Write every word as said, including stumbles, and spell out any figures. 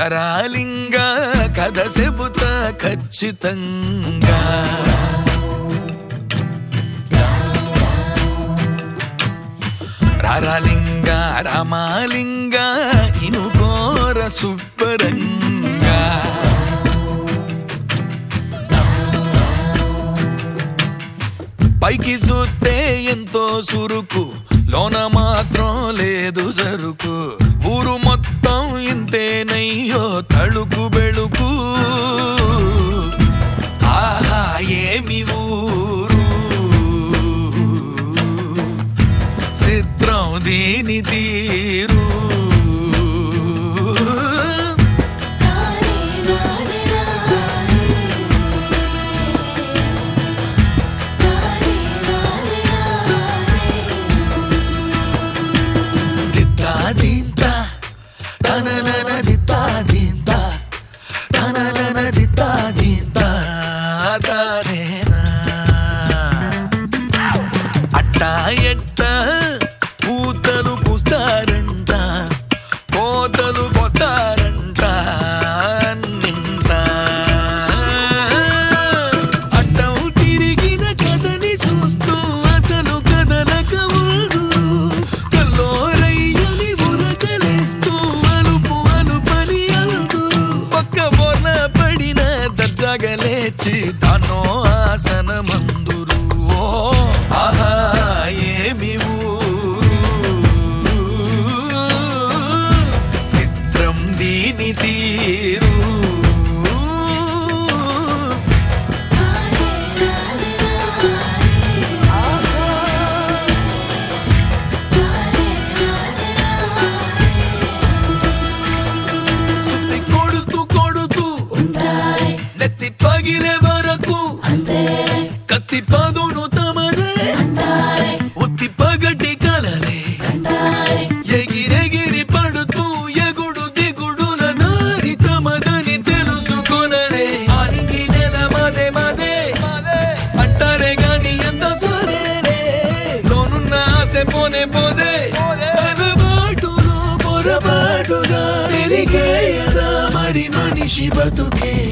రారాలింగా కథ చెబుతా ఖచ్చితంగా రారాలింగా రామాలింగా ఇనుకోర సుబ్బరంగా పైకి చూస్తే ఎంతో సురుకు లోన మాత్రం లేదు సరుకు ఊరు మొత్తం ఇంతేనయ్యో తళుకు బెళుకు ఆహా ఏమి ఊరు చిత్రం దీని తీరు అట్టా ఎట్ట పూతలు పూస్తారంట కోతలు పోస్తారంట నింట అట్టం తిరిగిన కథని చూస్తూ అసలు కథలక ఊరు కల్లోరయ్యని ఉరకలేస్తూ అలుపు అలుపని అందురు పక్క బోర్న పడిన దర్జాగలేచి తానో ఆసనమందురు ఆహా ఏమి ఊరు చిత్రం దీని తీరు సుత్తి కొడుతూ కొడుతూ నెత్తి పగిలే వరకు కత్తి పదును తమదే ఉత్తి పగటి కలలే ఎగిరెగిరి పడుతూ ఎగుడు దిగుడుల దారి తమదని తెలుసుకొనరే ఆనింగి నెల మదే మదే అంటారే గాని ఎంత సరేనే లోనున్న ఆశ పోనే పోదే అలవాటులో పొరపాటుగా తిరిగేయదా మరి మనిషి బతుకే